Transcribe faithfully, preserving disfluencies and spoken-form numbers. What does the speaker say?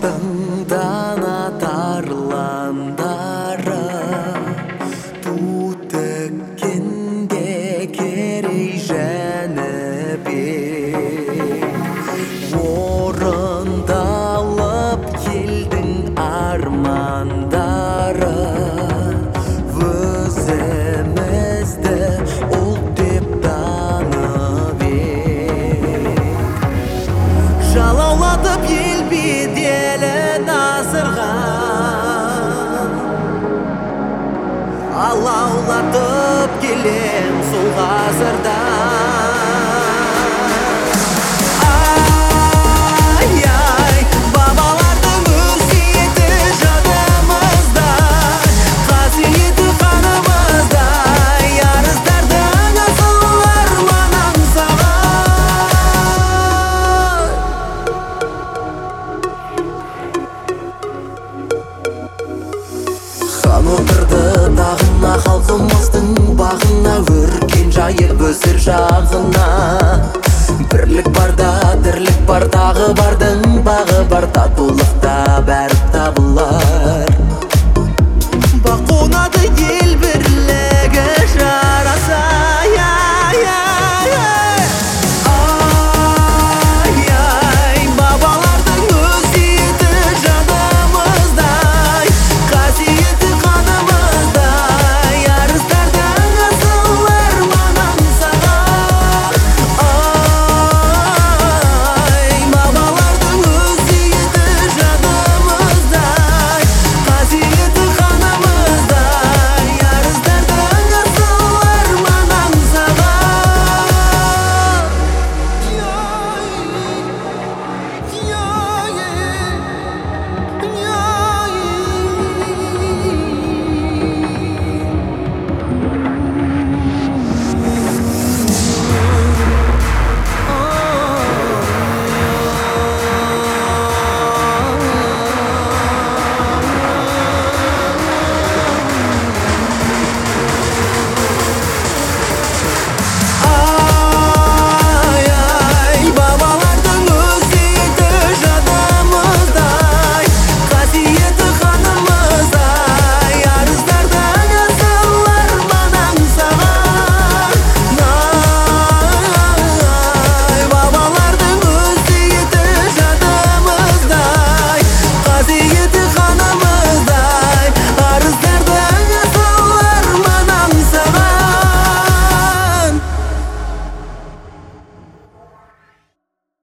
Артыңдан атарландары ту тіккенде керей Жәнібек орындалып келдің армандары өзімізді ұлт деп танып ек жалаулатып ел беделін асырған алаулатып келем сол ғасырда отырды тағына халқымыздың бағына өркен жайып өсір жағына бірлік барда тірлік бар тағы бардың бағы бар татулықта бәрі табылар